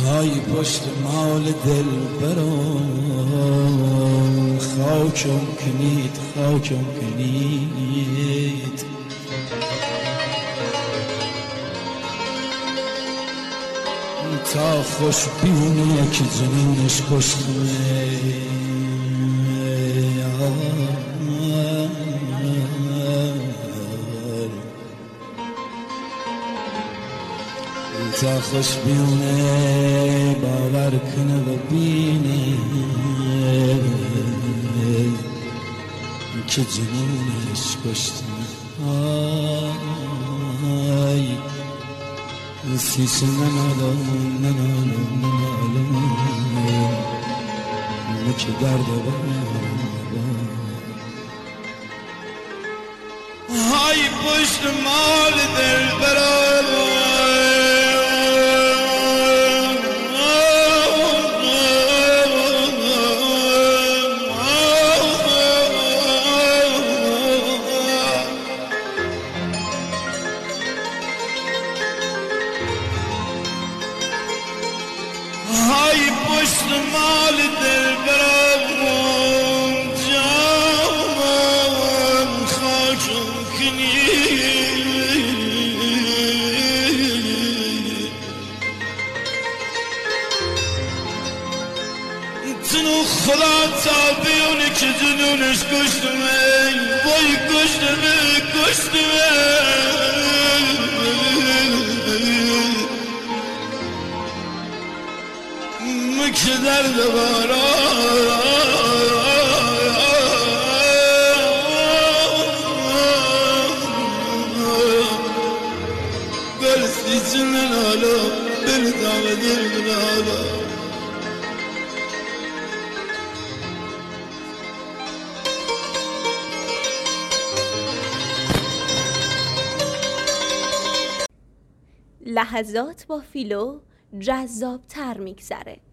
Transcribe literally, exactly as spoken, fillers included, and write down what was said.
های پشت مال دل برام خاکم کنید خاکم کنید تا خوش بیونه که جنونش کشتمه تا خوش بیونه باور کنه و بینه که جنونش کشتمه آی سیسه ننالم ننالم ننالم مکه درد های پشت مال دل برام های پشت مال دل برام جام خاکم کنید تنو خدا تا بیونه که جنونش کشتمه وای کشتمه کشتمه که درد بارا گل سیچه ننالا دل دام دل ننالا لحظات با فیلو جذاب تر میگذره.